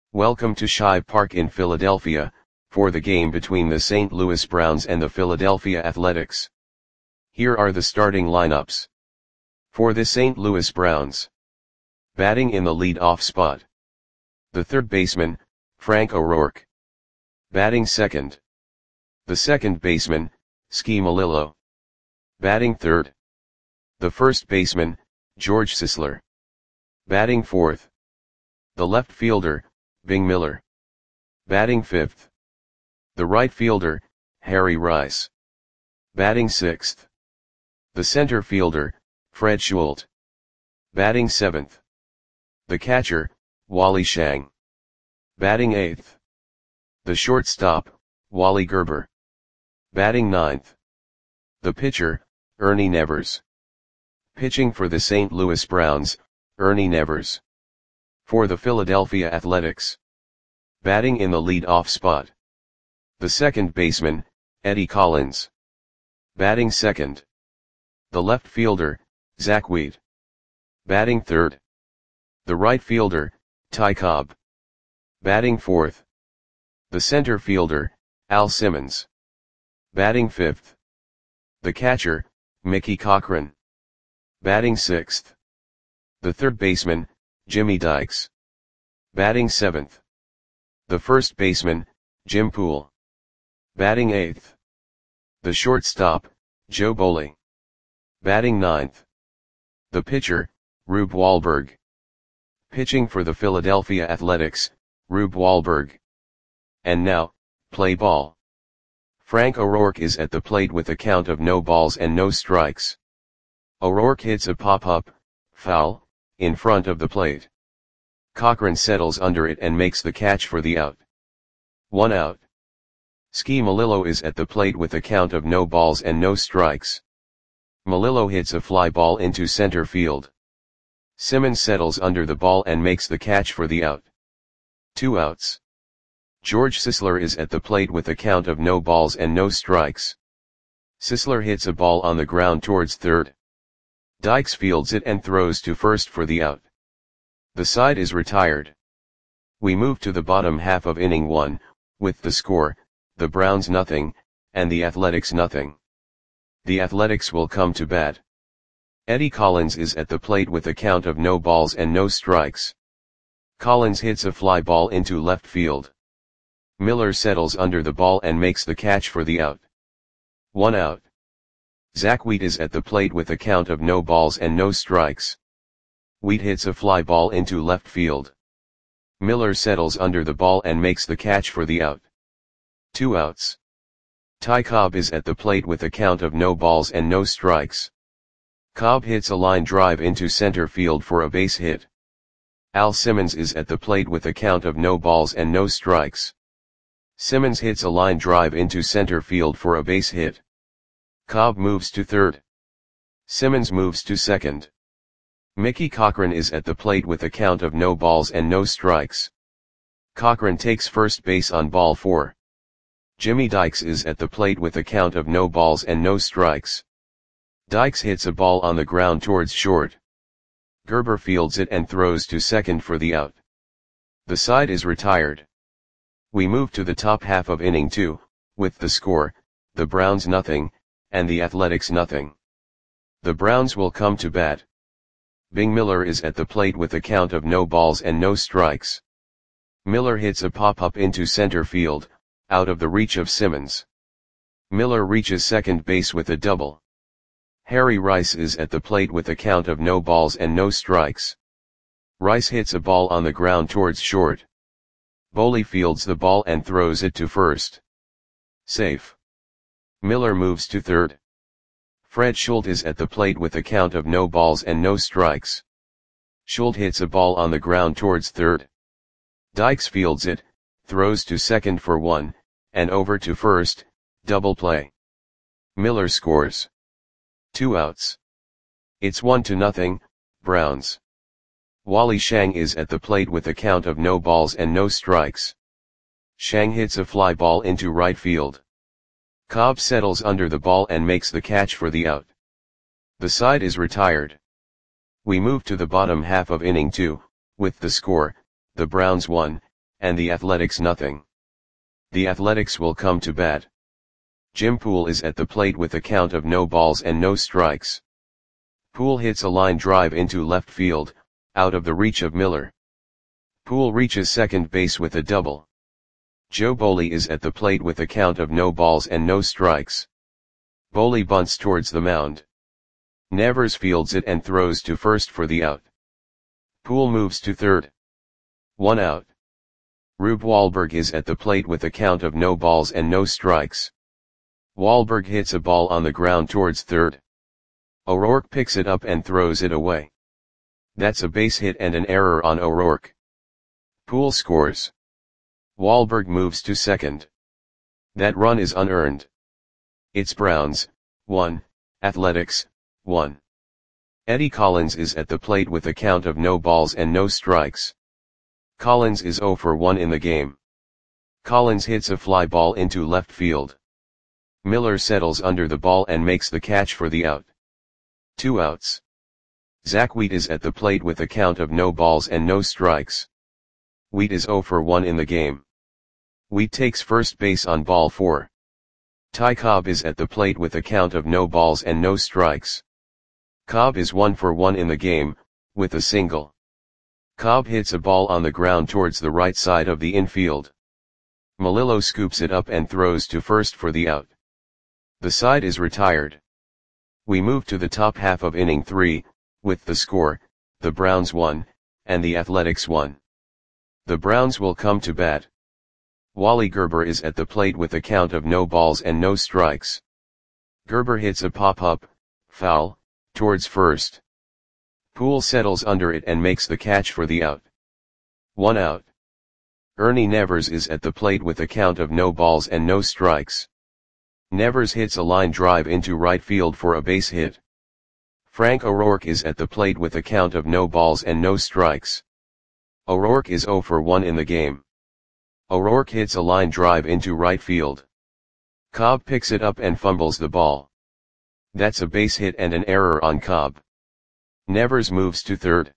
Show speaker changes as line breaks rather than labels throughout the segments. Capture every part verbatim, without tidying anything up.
Welcome to Shibe Park in Philadelphia, for the game between the Saint Louis Browns and the Philadelphia Athletics. Here are the starting lineups. For the Saint Louis Browns. Batting in the lead-off spot. The third baseman, Frank O'Rourke. Batting second. The second baseman, Ski Melillo. Batting third. The first baseman, George Sisler. Batting fourth. The left fielder, Bing Miller. Batting fifth. The right fielder, Harry Rice. Batting sixth. The center fielder, Fred Schulte. Batting seventh. The catcher, Wally Shang. Batting eighth. The shortstop, Wally Gerber. Batting ninth. The pitcher, Ernie Nevers. Pitching for the Saint Louis Browns, Ernie Nevers. For the Philadelphia Athletics. Batting in the lead-off spot. The second baseman, Eddie Collins. Batting second. The left fielder, Zach Wheat. Batting third. The right fielder, Ty Cobb. Batting fourth. The center fielder, Al Simmons. Batting fifth. The catcher, Mickey Cochrane. Batting sixth. The third baseman, Jimmy Dykes. Batting seventh. The first baseman, Jim Poole. Batting eighth. The shortstop, Joe Boley. Batting ninth. The pitcher, Rube Wahlberg. Pitching for the Philadelphia Athletics, Rube Wahlberg. And now, play ball. Frank O'Rourke is at the plate with a count of no balls and no strikes. O'Rourke hits a pop-up, foul, in front of the plate. Cochrane settles under it and makes the catch for the out. One out. Ski Melillo is at the plate with a count of no balls and no strikes. Melillo hits a fly ball into center field. Simmons settles under the ball and makes the catch for the out. Two outs. George Sisler is at the plate with a count of no balls and no strikes. Sisler hits a ball on the ground towards third. Dykes fields it and throws to first for the out. The side is retired. We move to the bottom half of inning one, with the score, the Browns nothing, and the Athletics nothing. The Athletics will come to bat. Eddie Collins is at the plate with a count of no balls and no strikes. Collins hits a fly ball into left field. Miller settles under the ball and makes the catch for the out. One out. Zach Wheat is at the plate with a count of no balls and no strikes. Wheat hits a fly ball into left field. Miller settles under the ball and makes the catch for the out. Two outs. Ty Cobb is at the plate with a count of no balls and no strikes. Cobb hits a line drive into center field for a base hit. Al Simmons is at the plate with a count of no balls and no strikes. Simmons hits a line drive into center field for a base hit. Cobb moves to third. Simmons moves to second. Mickey Cochrane is at the plate with a count of no balls and no strikes. Cochrane takes first base on ball four. Jimmy Dykes is at the plate with a count of no balls and no strikes. Dykes hits a ball on the ground towards short. Gerber fields it and throws to second for the out. The side is retired. We move to the top half of inning two, with the score, the Browns nothing, and the Athletics nothing. The Browns will come to bat. Bing Miller is at the plate with a count of no balls and no strikes. Miller hits a pop-up into center field, out of the reach of Simmons. Miller reaches second base with a double. Harry Rice is at the plate with a count of no balls and no strikes. Rice hits a ball on the ground towards short. Boley fields the ball and throws it to first. Safe. Miller moves to third. Fred Schulte is at the plate with a count of no balls and no strikes. Schulte hits a ball on the ground towards third. Dykes fields it, throws to second for one, and over to first, double play. Miller scores. Two outs. It's one to nothing, Browns. Wally Shang is at the plate with a count of no balls and no strikes. Shang hits a fly ball into right field. Cobb settles under the ball and makes the catch for the out. The side is retired. We move to the bottom half of inning two, with the score, the Browns one, and the Athletics nothing. The Athletics will come to bat. Jim Poole is at the plate with a count of no balls and no strikes. Poole hits a line drive into left field, out of the reach of Miller. Poole reaches second base with a double. Joe Boley is at the plate with a count of no balls and no strikes. Boley bunts towards the mound. Nevers fields it and throws to first for the out. Poole moves to third. One out. Rube Wahlberg is at the plate with a count of no balls and no strikes. Wahlberg hits a ball on the ground towards third. O'Rourke picks it up and throws it away. That's a base hit and an error on O'Rourke. Poole scores. Wahlberg moves to second. That run is unearned. It's Browns, one, Athletics, one. Eddie Collins is at the plate with a count of no balls and no strikes. Collins is oh for one in the game. Collins hits a fly ball into left field. Miller settles under the ball and makes the catch for the out. Two outs. Zach Wheat is at the plate with a count of no balls and no strikes. Wheat is oh for one in the game. Wheat takes first base on ball four. Ty Cobb is at the plate with a count of no balls and no strikes. Cobb is one for one in the game, with a single. Cobb hits a ball on the ground towards the right side of the infield. Melillo scoops it up and throws to first for the out. The side is retired. We move to the top half of inning three, with the score, the Browns one, and the Athletics one. The Browns will come to bat. Wally Gerber is at the plate with a count of no balls and no strikes. Gerber hits a pop-up, foul, towards first. Poole settles under it and makes the catch for the out. One out. Ernie Nevers is at the plate with a count of no balls and no strikes. Nevers hits a line drive into right field for a base hit. Frank O'Rourke is at the plate with a count of no balls and no strikes. O'Rourke is oh for one in the game. O'Rourke hits a line drive into right field. Cobb picks it up and fumbles the ball. That's a base hit and an error on Cobb. Nevers moves to third.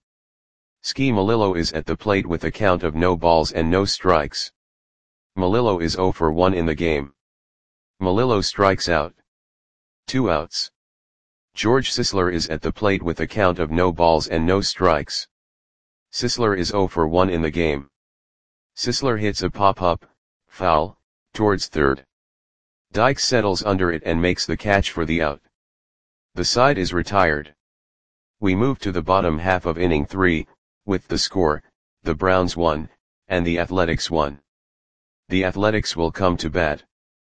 Ski Melillo is at the plate with a count of no balls and no strikes. Melillo is oh for one in the game. Melillo strikes out. Two outs. George Sisler is at the plate with a count of no balls and no strikes. Sisler is oh for one in the game. Sisler hits a pop-up, foul, towards third. Dykes settles under it and makes the catch for the out. The side is retired. We move to the bottom half of inning three, with the score, the Browns one, and the Athletics one. The Athletics will come to bat.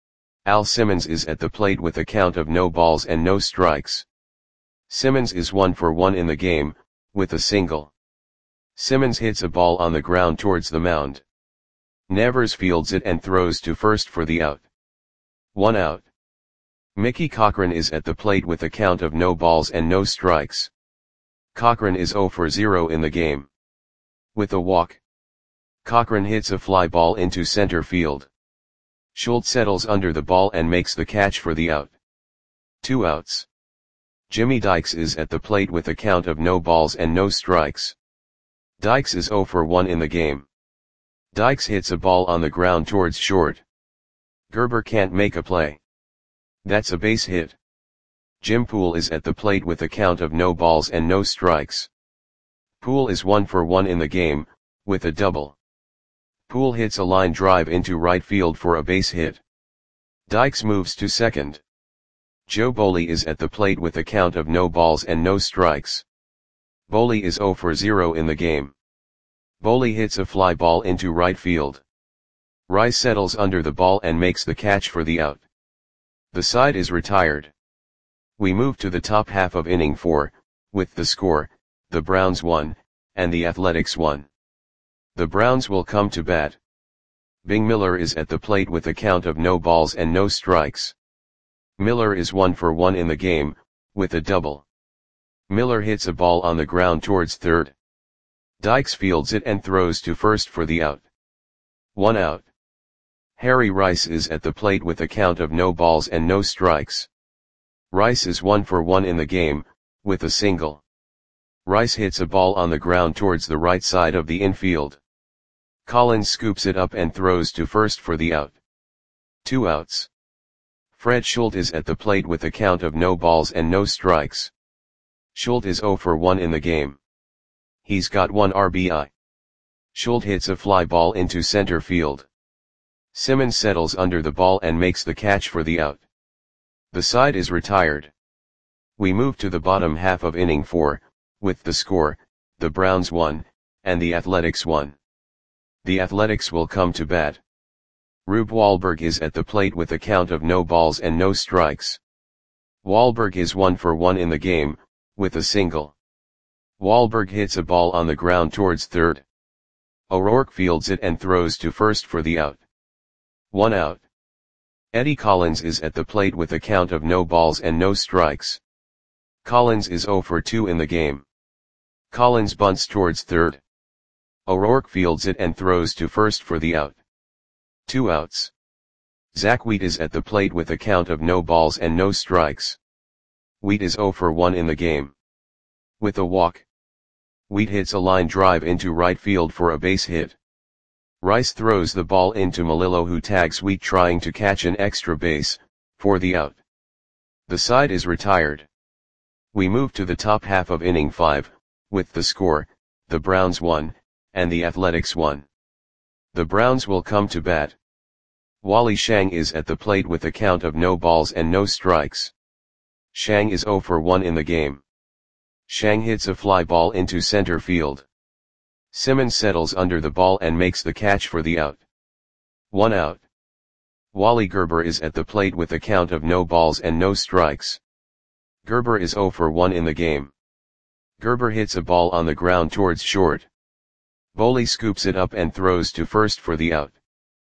Al Simmons is at the plate with a count of no balls and no strikes. Simmons is one for one in the game, with a single. Simmons hits a ball on the ground towards the mound. Nevers fields it and throws to first for the out. One out. Mickey Cochran is at the plate with a count of no balls and no strikes. Cochran is oh for zero in the game. With a walk. Cochran hits a fly ball into center field. Schultz settles under the ball and makes the catch for the out. Two outs. Jimmy Dykes is at the plate with a count of no balls and no strikes. Dykes is oh for one in the game. Dykes hits a ball on the ground towards short. Gerber can't make a play. That's a base hit. Jim Poole is at the plate with a count of no balls and no strikes. Poole is one for one in the game, with a double. Poole hits a line drive into right field for a base hit. Dykes moves to second. Joe Boley is at the plate with a count of no balls and no strikes. Boley is oh for zero in the game. Boley hits a fly ball into right field. Rice settles under the ball and makes the catch for the out. The side is retired. We move to the top half of inning four, with the score, the Browns one, and the Athletics one. The Browns will come to bat. Bing Miller is at the plate with a count of no balls and no strikes. Miller is one for one in the game, with a double. Miller hits a ball on the ground towards third. Dykes fields it and throws to first for the out. One out. Harry Rice is at the plate with a count of no balls and no strikes. Rice is one for one in the game, with a single. Rice hits a ball on the ground towards the right side of the infield. Collins scoops it up and throws to first for the out. Two outs. Fred Schulte is at the plate with a count of no balls and no strikes. Schulte is oh for one in the game. He's got one R B I. Schulte hits a fly ball into center field. Simmons settles under the ball and makes the catch for the out. The side is retired. We move to the bottom half of inning four, with the score, the Browns won, and the Athletics won. The Athletics will come to bat. Rube Wahlberg is at the plate with a count of no balls and no strikes. Wahlberg is one for one in the game, with a single. Wahlberg hits a ball on the ground towards third. O'Rourke fields it and throws to first for the out. One out. Eddie Collins is at the plate with a count of no balls and no strikes. Collins is oh for two in the game. Collins bunts towards third. O'Rourke fields it and throws to first for the out. Two outs. Zach Wheat is at the plate with a count of no balls and no strikes. Wheat is oh for one in the game. With a walk. Wheat hits a line drive into right field for a base hit. Rice throws the ball into Melillo, who tags Wheat trying to catch an extra base, for the out. The side is retired. We move to the top half of inning five, with the score, the Browns won, and the Athletics won. The Browns will come to bat. Wally Shang is at the plate with a count of no balls and no strikes. Shang is oh for one in the game. Shang hits a fly ball into center field. Simmons settles under the ball and makes the catch for the out. One out. Wally Gerber is at the plate with a count of no balls and no strikes. Gerber is oh for one in the game. Gerber hits a ball on the ground towards short. Boley scoops it up and throws to first for the out.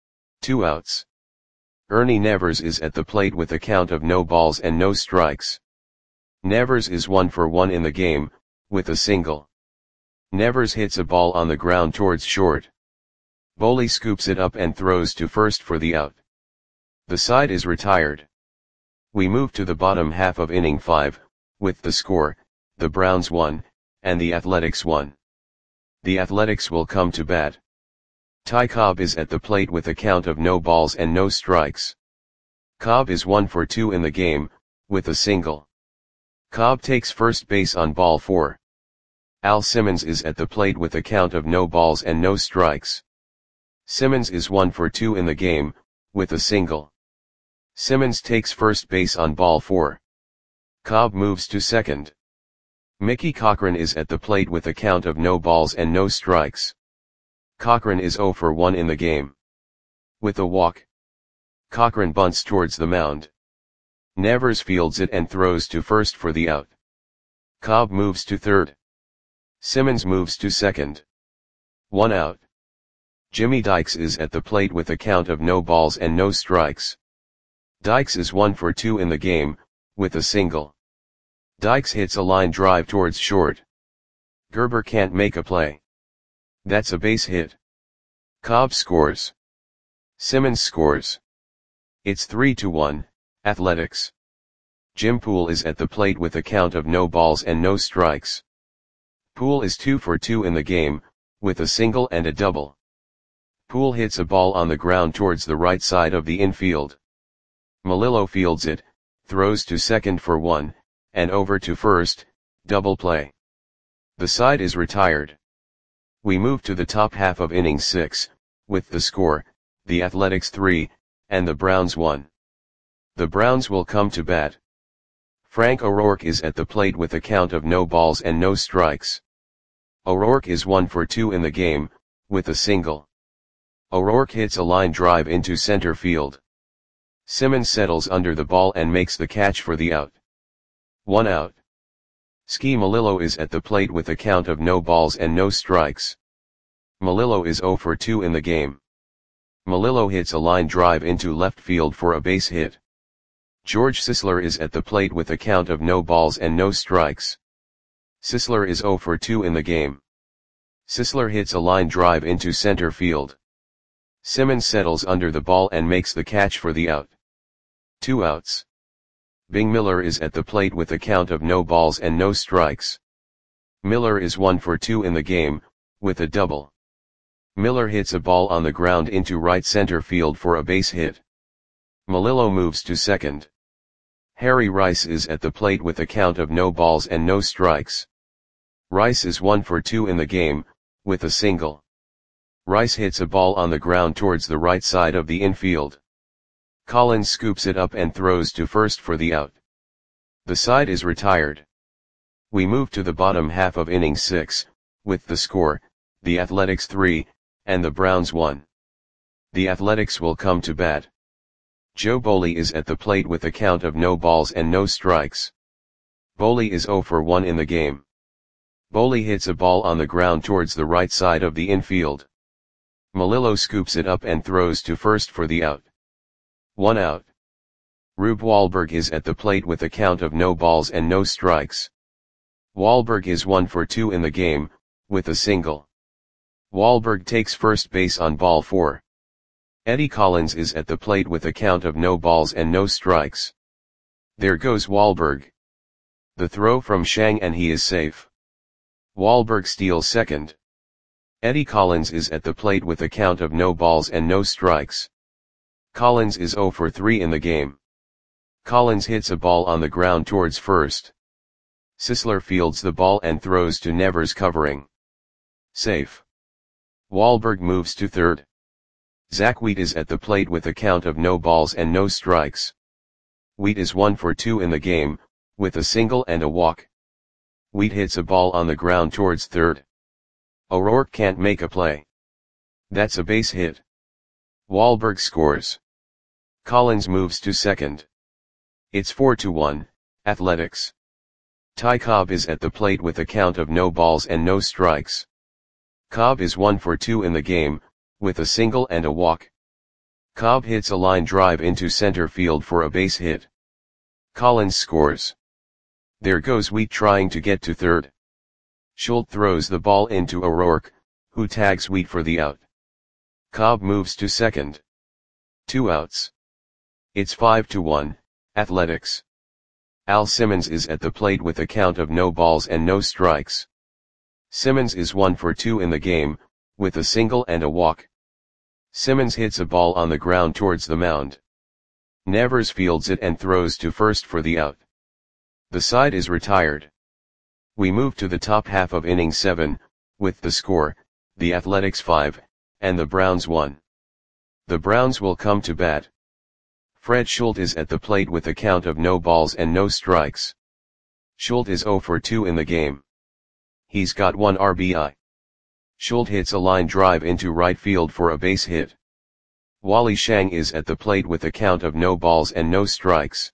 Two outs. Ernie Nevers is at the plate with a count of no balls and no strikes. Nevers is one for one in the game, with a single. Nevers hits a ball on the ground towards short. Boley scoops it up and throws to first for the out. The side is retired. We move to the bottom half of inning five, with the score, the Browns won, and the Athletics won. The Athletics will come to bat. Ty Cobb is at the plate with a count of no balls and no strikes. Cobb is one for two in the game, with a single. Cobb takes first base on ball four. Al Simmons is at the plate with a count of no balls and no strikes. Simmons is one for two in the game, with a single. Simmons takes first base on ball four. Cobb moves to second. Mickey Cochran is at the plate with a count of no balls and no strikes. Cochran is oh for one in the game. With a walk. Cochran bunts towards the mound. Nevers fields it and throws to first for the out. Cobb moves to third. Simmons moves to second. One out. Jimmy Dykes is at the plate with a count of no balls and no strikes. Dykes is one for two in the game, with a single. Dykes hits a line drive towards short. Gerber can't make a play. That's a base hit. Cobb scores. Simmons scores. It's three to one, Athletics. Jim Poole is at the plate with a count of no balls and no strikes. Poole is two for two in the game, with a single and a double. Poole hits a ball on the ground towards the right side of the infield. Melillo fields it, throws to second for one, and over to first, double play. The side is retired. We move to the top half of inning six, with the score, the Athletics three, and the Browns one. The Browns will come to bat. Frank O'Rourke is at the plate with a count of no balls and no strikes. O'Rourke is one for two in the game, with a single. O'Rourke hits a line drive into center field. Simmons settles under the ball and makes the catch for the out. One out. Ski Melillo is at the plate with a count of no balls and no strikes. Melillo is oh for two in the game. Melillo hits a line drive into left field for a base hit. George Sisler is at the plate with a count of no balls and no strikes. Sisler is oh for two in the game. Sisler hits a line drive into center field. Simmons settles under the ball and makes the catch for the out. Two outs. Bing Miller is at the plate with a count of no balls and no strikes. Miller is one for two in the game, with a double. Miller hits a ball on the ground into right center field for a base hit. Melillo moves to second. Harry Rice is at the plate with a count of no balls and no strikes. Rice is one for two in the game, with a single. Rice hits a ball on the ground towards the right side of the infield. Collins scoops it up and throws to first for the out. The side is retired. We move to the bottom half of inning six, with the score, the Athletics three, and the Browns one. The Athletics will come to bat. Joe Boley is at the plate with a count of no balls and no strikes. Boley is zero for one in the game. Boley hits a ball on the ground towards the right side of the infield. Melillo scoops it up and throws to first for the out. One out. Rube Wahlberg is at the plate with a count of no balls and no strikes. Wahlberg is one for two in the game, with a single. Wahlberg takes first base on ball four. Eddie Collins is at the plate with a count of no balls and no strikes. There goes Wahlberg. The throw from Shang and he is safe. Wahlberg steals second. Eddie Collins is at the plate with a count of no balls and no strikes. Collins is zero for three in the game. Collins hits a ball on the ground towards first. Sisler fields the ball and throws to Nevers covering. Safe. Wahlberg moves to third. Zach Wheat is at the plate with a count of no balls and no strikes. Wheat is one for two in the game, with a single and a walk. Wheat hits a ball on the ground towards third. O'Rourke can't make a play. That's a base hit. Wahlberg scores. Collins moves to second. It's four to one, Athletics. Ty Cobb is at the plate with a count of no balls and no strikes. Cobb is one for two in the game, with a single and a walk. Cobb hits a line drive into center field for a base hit. Collins scores. There goes Wheat trying to get to third. Schultz throws the ball into O'Rourke, who tags Wheat for the out. Cobb moves to second. Two outs. It's five to one, Athletics. Al Simmons is at the plate with a count of no balls and no strikes. Simmons is one for two in the game, with a single and a walk. Simmons hits a ball on the ground towards the mound. Nevers fields it and throws to first for the out. The side is retired. We move to the top half of inning seven, with the score, the Athletics five, and the Browns one. The Browns will come to bat. Fred Schultz is at the plate with a count of no balls and no strikes. Schultz is zero for two in the game. He's got one R B I. Schultz hits a line drive into right field for a base hit. Wally Shang is at the plate with a count of no balls and no strikes.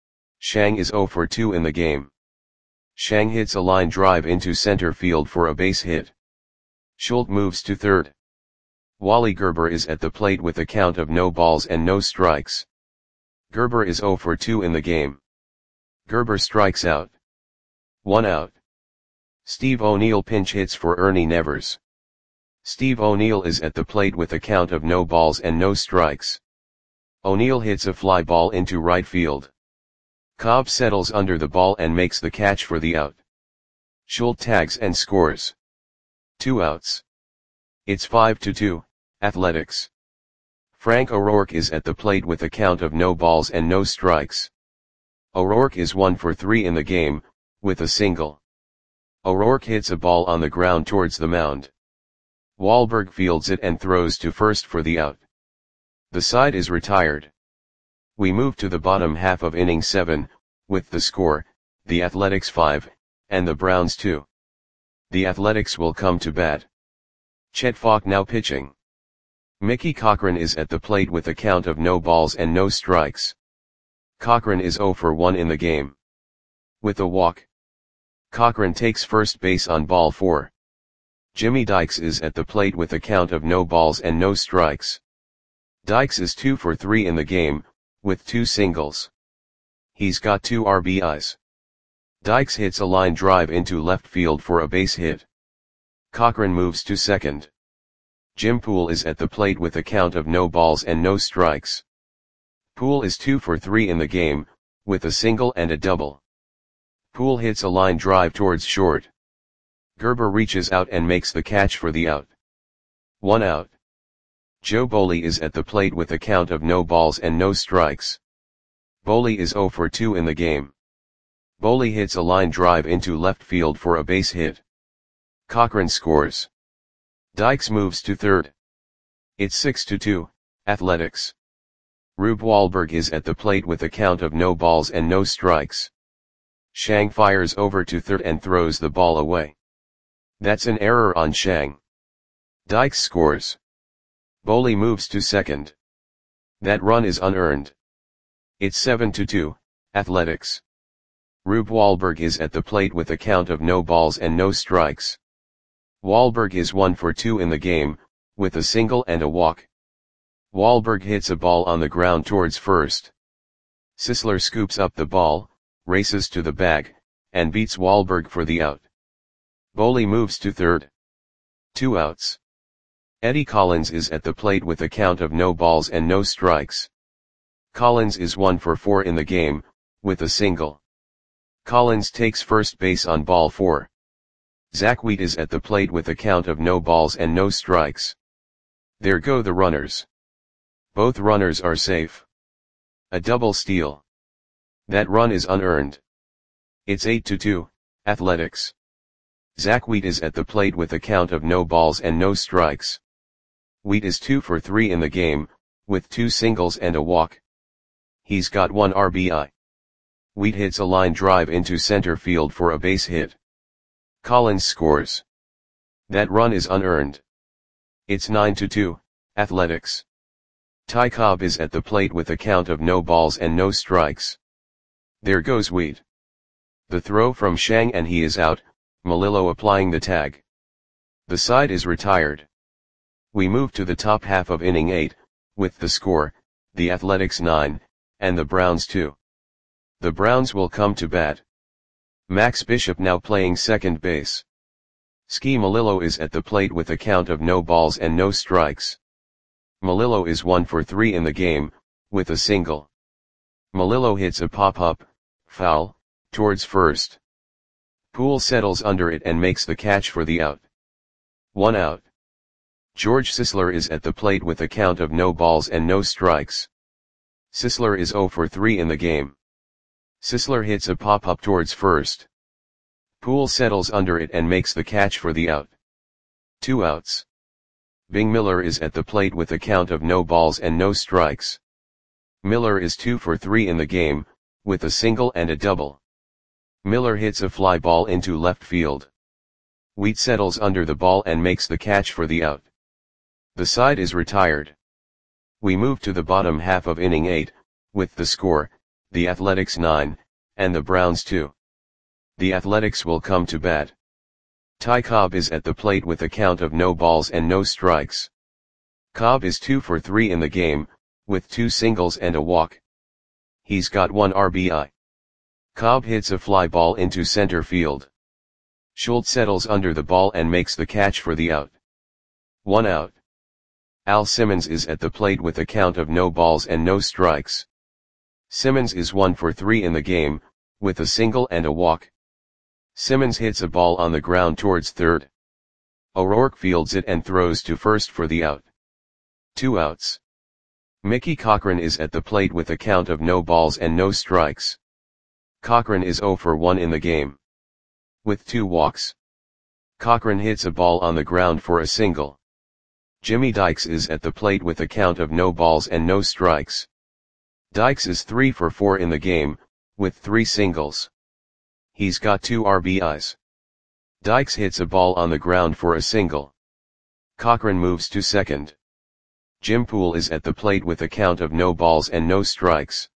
Shang is zero for two in the game. Shang hits a line drive into center field for a base hit. Schultz moves to third. Wally Gerber is at the plate with a count of no balls and no strikes. Gerber is zero for two in the game. Gerber strikes out. One out. Steve O'Neill pinch hits for Ernie Nevers. Steve O'Neill is at the plate with a count of no balls and no strikes. O'Neill hits a fly ball into right field. Cobb settles under the ball and makes the catch for the out. Schultz tags and scores. Two outs. It's five to two, Athletics. Frank O'Rourke is at the plate with a count of no balls and no strikes. O'Rourke is one for three in the game, with a single. O'Rourke hits a ball on the ground towards the mound. Wahlberg fields it and throws to first for the out. The side is retired. We move to the bottom half of inning seven, with the score, the Athletics five, and the Browns two. The Athletics will come to bat. Chet Falk now pitching. Mickey Cochran is at the plate with a count of no balls and no strikes. Cochran is zero for one in the game. With a walk. Cochran takes first base on ball four. Jimmy Dykes is at the plate with a count of no balls and no strikes. Dykes is two for three in the game, with two singles. He's got two R B Is. Dykes hits a line drive into left field for a base hit. Cochran moves to second. Jim Poole is at the plate with a count of no balls and no strikes. Poole is two for three in the game, with a single and a double. Poole hits a line drive towards short. Gerber reaches out and makes the catch for the out. One out. Joe Boley is at the plate with a count of no balls and no strikes. Boley is zero for two in the game. Boley hits a line drive into left field for a base hit. Cochran scores. Dykes moves to third. It's six to two, Athletics. Rube Wahlberg is at the plate with a count of no balls and no strikes. Shang fires over to third and throws the ball away. That's an error on Shang. Dykes scores. Boley moves to second. That run is unearned. It's seven to two, Athletics. Rube Wahlberg is at the plate with a count of no balls and no strikes. Wahlberg is one for two in the game, with a single and a walk. Wahlberg hits a ball on the ground towards first. Sisler scoops up the ball, races to the bag, and beats Wahlberg for the out. Boley moves to third. Two outs. Eddie Collins is at the plate with a count of no balls and no strikes. Collins is one for four in the game, with a single. Collins takes first base on ball four. Zach Wheat is at the plate with a count of no balls and no strikes. There go the runners. Both runners are safe. A double steal. That run is unearned. It's eight to two, Athletics. Zach Wheat is at the plate with a count of no balls and no strikes. Wheat is two for three in the game, with two singles and a walk. He's got one R B I. Wheat hits a line drive into center field for a base hit. Collins scores. That run is unearned. It's nine to two, Athletics. Ty Cobb is at the plate with a count of no balls and no strikes. There goes Wheat. The throw from Shang and he is out, Melillo applying the tag. The side is retired. We move to the top half of inning eight, with the score, the Athletics nine, and the Browns two. The Browns will come to bat. Max Bishop now playing second base. Ski Melillo is at the plate with a count of no balls and no strikes. Melillo is one for three in the game, with a single. Melillo hits a pop-up, foul, towards first. Poole settles under it and makes the catch for the out. One out. George Sisler is at the plate with a count of no balls and no strikes. Sisler is zero for three in the game. Sisler hits a pop-up towards first. Poole settles under it and makes the catch for the out. Two outs. Bing Miller is at the plate with a count of no balls and no strikes. Miller is two for three in the game, with a single and a double. Miller hits a fly ball into left field. Wheat settles under the ball and makes the catch for the out. The side is retired. We move to the bottom half of inning eight, with the score, the Athletics nine, and the Browns two. The Athletics will come to bat. Ty Cobb is at the plate with a count of no balls and no strikes. Cobb is two for three in the game, with two singles and a walk. He's got one R B I. Cobb hits a fly ball into center field. Schultz settles under the ball and makes the catch for the out. One out. Al Simmons is at the plate with a count of no balls and no strikes. Simmons is one for three in the game, with a single and a walk. Simmons hits a ball on the ground towards third. O'Rourke fields it and throws to first for the out. Two outs. Mickey Cochran is at the plate with a count of no balls and no strikes. Cochran is zero for one in the game. With two walks. Cochran hits a ball on the ground for a single. Jimmy Dykes is at the plate with a count of no balls and no strikes. Dykes is three for four in the game, with three singles. He's got two R B Is. Dykes hits a ball on the ground for a single. Cochran moves to second. Jim Poole is at the plate with a count of no balls and no strikes.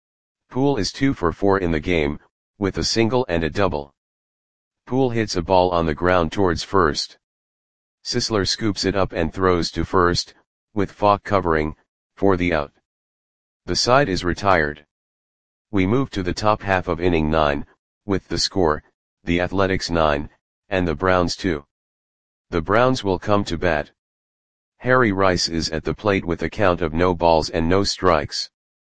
Poole is two for four in the game, with a single and a double. Poole hits a ball on the ground towards first. Sisler scoops it up and throws to first, with Falk covering, for the out. The side is retired. We move to the top half of inning nine, with the score, the Athletics nine, and the Browns two. The Browns will come to bat. Harry Rice is at the plate with a count of no balls and no strikes.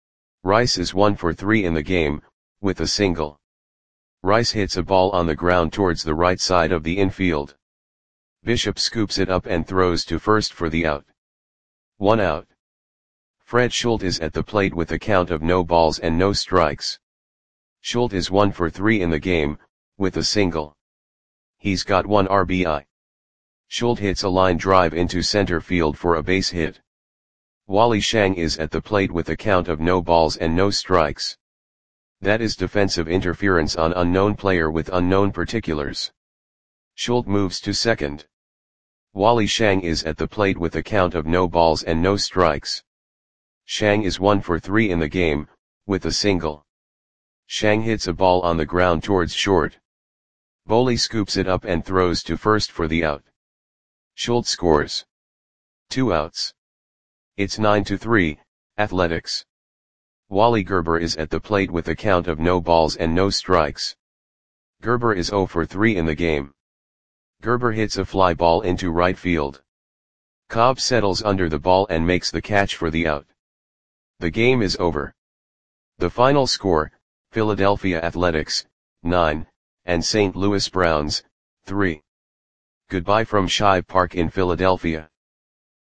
Rice is one for three in the game, with a single. Rice hits a ball on the ground towards the right side of the infield. Bishop scoops it up and throws to first for the out. One out. Fred Schulte is at the plate with a count of no balls and no strikes. Schulte is one for three in the game, with a single. He's got one R B I. Schulte hits a line drive into center field for a base hit. Wally Shang is at the plate with a count of no balls and no strikes. That is defensive interference on unknown player with unknown particulars. Schulte moves to second. Wally Shang is at the plate with a count of no balls and no strikes. Shang is one for three in the game, with a single. Shang hits a ball on the ground towards short. Boley scoops it up and throws to first for the out. Schulte scores. Two outs. It's nine to three, Athletics. Wally Gerber is at the plate with a count of no balls and no strikes. Gerber is zero for three in the game. Gerber hits a fly ball into right field. Cobb settles under the ball and makes the catch for the out. The game is over. The final score, Philadelphia Athletics, nine, and Saint Louis Browns, three. Goodbye from Shibe Park in Philadelphia.